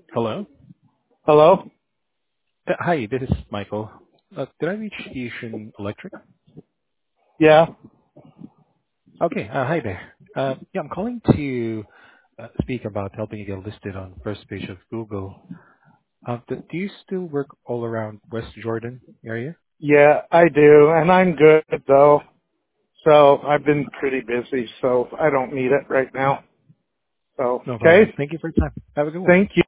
Hello. Hello? Hi, this is Michael. Did I reach Asian Electric? Yeah. Okay. Hi there. Yeah, I'm calling to speak about helping you get listed on first page of Google. Do you still work all around West Jordan area? Yeah, I do. And I'm good though. So I've been pretty busy, so I don't need it right now. So, No problem. okay. Thank you for your time. Have a good one. Thank you.